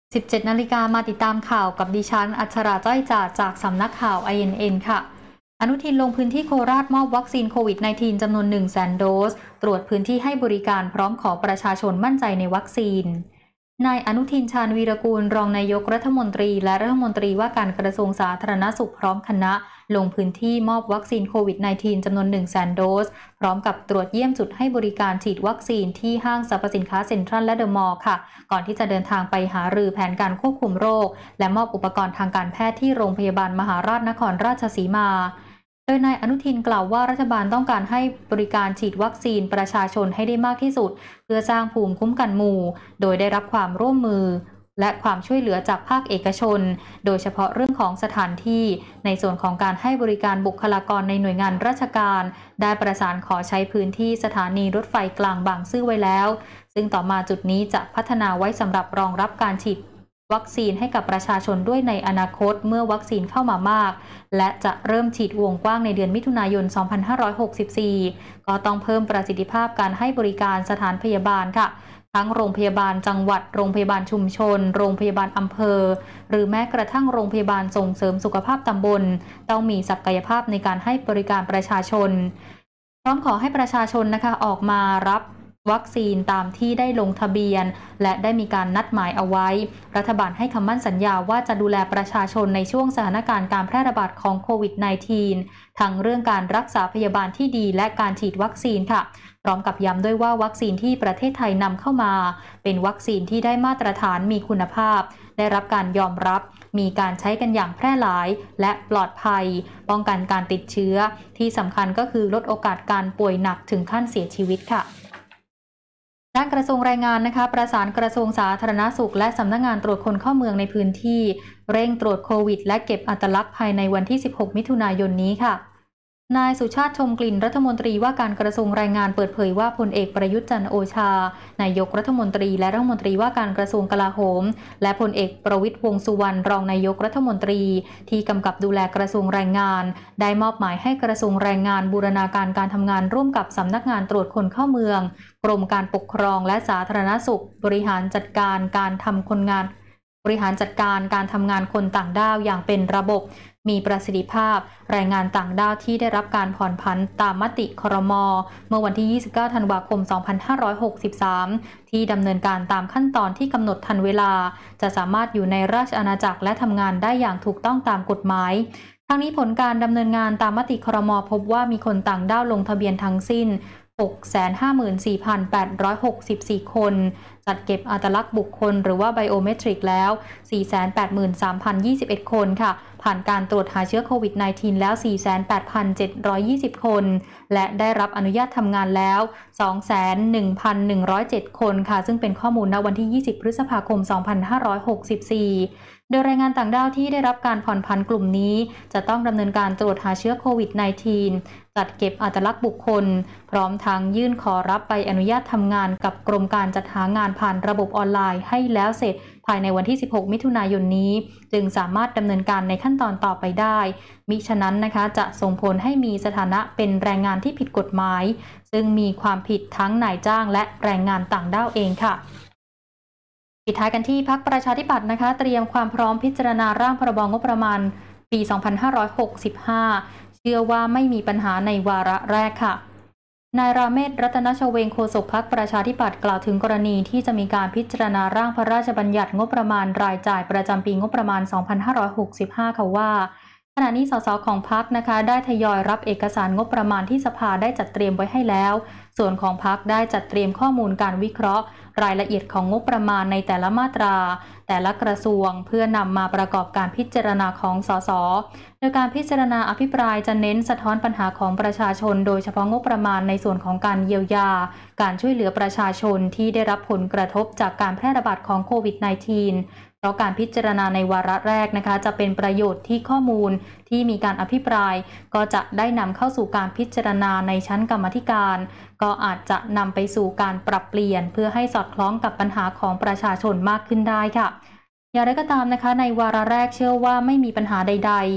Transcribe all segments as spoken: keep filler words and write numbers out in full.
สิบเจ็ด นาฬิกามาติดตามข่าวกับดิฉันอัชราจ้อยจ่าจากสำนักข่าว ไอ เอ็น เอ็น ค่ะอนุทินลงพื้นที่โคราชมอบวัคซีนโควิด สิบเก้า จำนวน หนึ่งแสน โดสตรวจพื้นที่ให้บริการพร้อมขอประชาชนมั่นใจในวัคซีนนายอนุทินชาญวีรกูลรองนายกรัฐมนตรีและรัฐมนตรีว่าการกระทรวงสาธารณสุขพร้อมคณะลงพื้นที่มอบวัคซีนโควิด สิบเก้า จำนวน หนึ่งแสน โดสพร้อมกับตรวจเยี่ยมจุดให้บริการฉีดวัคซีนที่ห้างสรรพสินค้าเซ็นทรัลและเดอะมอลล์ค่ะก่อนที่จะเดินทางไปหารือแผนการควบคุมโรคและมอบอุปกรณ์ทางการแพทย์ที่โรงพยาบาลมหาราชนครราชสีมาโดยนายอนุทินกล่าวว่ารัฐบาลต้องการให้บริการฉีดวัคซีนประชาชนให้ได้มากที่สุดเพื่อสร้างภูมิคุ้มกันหมู่โดยได้รับความร่วมมือและความช่วยเหลือจากภาคเอกชนโดยเฉพาะเรื่องของสถานที่ในส่วนของการให้บริการบุคลากรในหน่วยงานราชการได้ประสานขอใช้พื้นที่สถานีรถไฟกลางบางซื่อไว้แล้วซึ่งต่อมาจุดนี้จะพัฒนาไว้สำหรับรองรับการฉีดวัคซีนให้กับประชาชนด้วยในอนาคตเมื่อวัคซีนเข้ามามากและจะเริ่มฉีดวงกว้างในเดือนมิถุนายน สองพันห้าร้อยหกสิบสี่ ก็ต้องเพิ่มประสิทธิภาพการให้บริการสถานพยาบาลค่ะทั้งโรงพยาบาลจังหวัดโรงพยาบาลชุมชนโรงพยาบาลอำเภอหรือแม้กระทั่งโรงพยาบาลส่งเสริมสุขภาพตำบลต้องมีศักยภาพในการให้บริการประชาชนพร้อมขอให้ประชาชนนะคะออกมารับวัคซีนตามที่ได้ลงทะเบียนและได้มีการนัดหมายเอาไว้รัฐบาลให้คำมั่นสัญญาว่าจะดูแลประชาชนในช่วงสถานการณ์การแพร่ระบาดของโควิด สิบเก้า ทั้งเรื่องการรักษาพยาบาลที่ดีและการฉีดวัคซีนค่ะพร้อมกับย้ำด้วยว่าวัคซีนที่ประเทศไทยนำเข้ามาเป็นวัคซีนที่ได้มาตรฐานมีคุณภาพได้รับการยอมรับมีการใช้กันอย่างแพร่หลายและปลอดภัยป้องกันการติดเชื้อที่สำคัญก็คือลดโอกาสการป่วยหนักถึงขั้นเสียชีวิตค่ะด้านกระทรวงแรงงานนะคะประสานกระทรวงสาธารณสุขและสำนักงานตรวจคนเข้าเมืองในพื้นที่เร่งตรวจโควิดและเก็บอัตลักษณ์ภายในวันที่สิบหกมิถุนายนนี้ค่ะนายสุชาติชมกลิ่นรัฐมนตรีว่าการกระทรวงแรงงานเปิดเผยว่าพลเอกประยุทธ์จันทร์โอชานายกรัฐมนตรีและรัฐมนตรีว่าการกระทรวงกลาโหมและพลเอกประวิตรวงษ์สุวรรณรองนายกรัฐมนตรีที่กำกับดูแลกระทรวงแรงงานได้มอบหมายให้กระทรวงแรงงานบูรณาการการทำงานร่วมกับสำนักงานตรวจคนเข้าเมืองกรมการปกครองและสาธารณสุขบริหารจัดการการทำคนงานบริหารจัดการการทำงานคนต่างด้าวอย่างเป็นระบบมีประสิทธิภาพแรงงานต่างด้าวที่ได้รับการผ่อนผันตามมติครม.เมื่อวันที่ยี่สิบเก้าธันวาคมสองพันห้าร้อยหกสิบสามที่ดำเนินการตามขั้นตอนที่กำหนดทันเวลาจะสามารถอยู่ในราชอาณาจักรและทำงานได้อย่างถูกต้องตามกฎหมายทั้งนี้ผลการดำเนินงานตามมติครม.พบว่ามีคนต่างด้าวลงทะเบียนทั้งสิ้น หกแสนห้าหมื่นสี่พันแปดร้อยหกสิบสี่ คนจัดเก็บอัตลักษณ์บุคคลหรือว่าไบโอเมตริกแล้ว สี่แสนแปดหมื่นสามพันยี่สิบเอ็ด คนค่ะผ่านการตรวจหาเชื้อโควิด สิบเก้า แล้ว สี่แสนแปดพันเจ็ดร้อยยี่สิบ คนและได้รับอนุญาตทำงานแล้ว สองแสนหนึ่งพันหนึ่งร้อยเจ็ด คนค่ะซึ่งเป็นข้อมูลณวันที่ยี่สิบพฤษภาคมสองพันห้าร้อยหกสิบสี่โดยแรงงานต่างด้าวที่ได้รับการผ่อนผันกลุ่มนี้จะต้องดำเนินการตรวจหาเชื้อโควิด สิบเก้า จัดเก็บอัตลักษณ์บุคคลพร้อมทั้งยื่นขอรับใบอนุญาตทำงานกับกรมการจัดหางานผ่านระบบออนไลน์ให้แล้วเสร็จภายในวันที่สิบหกมิถุนายนนี้จึงสามารถดำเนินการในขั้นตอนต่อไปได้มิฉะนั้นนะคะจะส่งผลให้มีสถานะเป็นแรงงานที่ผิดกฎหมายซึ่งมีความผิดทั้งนายจ้างและแรงงานต่างด้าวเองค่ะปิดท้ายกันที่พรรคประชาธิปัตย์นะคะเตรียมความพร้อมพิจารณาร่างพรบงบประมาณปี สองพันห้าร้อยหกสิบห้า เชื่อว่าไม่มีปัญหาในวาระแรกค่ะนายราเมศรัตนชเวงโฆษกพรรคประชาธิปัตย์กล่าวถึงกรณีที่จะมีการพิจารณาร่างพระราชบัญญัติงบประมาณรายจ่ายประจำปีงบประมาณ สองพันห้าร้อยหกสิบห้า ค่ะว่าขณะนี้สสของพรรคนะคะได้ทยอยรับเอกสารงบประมาณที่สภาได้จัดเตรียมไว้ให้แล้วส่วนของพรรคได้จัดเตรียมข้อมูลการวิเคราะห์รายละเอียดของงบประมาณในแต่ละมาตราแต่ละกระทรวงเพื่อนำมาประกอบการพิจารณาของสสโดยการพิจารณาอภิปรายจะเน้นสะท้อนปัญหาของประชาชนโดยเฉพาะงบประมาณในส่วนของการเยียวยาการช่วยเหลือประชาชนที่ได้รับผลกระทบจากการแพร่ระบาดของโควิด สิบเก้า เพราะการพิจารณาในวาระแรกนะคะจะเป็นประโยชน์ที่ข้อมูลที่มีการอภิปรายก็จะได้นำเข้าสู่การพิจารณาในชั้นกรรมาธิการก็อาจจะนำไปสู่การปรับเปลี่ยนเพื่อให้สอดคล้องกับปัญหาของประชาชนมากขึ้นได้ค่ะอย่างไรก็ตามนะคะในวาระแรกเชื่อว่าไม่มีปัญหาใดๆ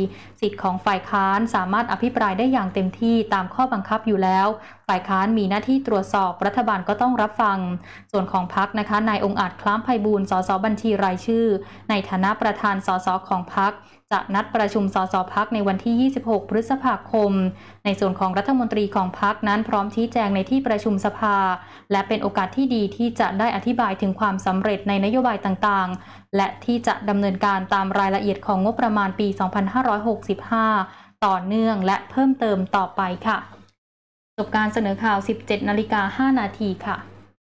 สิทธิ์ของฝ่ายค้านสามารถอภิปรายได้อย่างเต็มที่ตามข้อบังคับอยู่แล้วฝ่ายค้านมีหน้าที่ตรวจสอบรัฐบาลก็ต้องรับฟังส่วนของพรรคนะคะนายองค์อาจคล้ามไพบูลย์สสบัญชีรายชื่อในฐานะประธานสสของพรรคจะนัดประชุมสสพรรคในวันที่ยี่สิบหกพฤษภาคมในส่วนของรัฐมนตรีของพรรคนั้นพร้อมชี้แจงในที่ประชุมสภาและเป็นโอกาสที่ดีที่จะได้อธิบายถึงความสำเร็จในนโยบายต่างๆและที่จะดำเนินการตามรายละเอียดของงบประมาณปีสองพันห้าร้อยหกสิบห้าต่อเนื่องและเพิ่มเติมต่อไปค่ะจบการเสนอข่าว สิบเจ็ดนาฬิกาห้านาทีค่ะ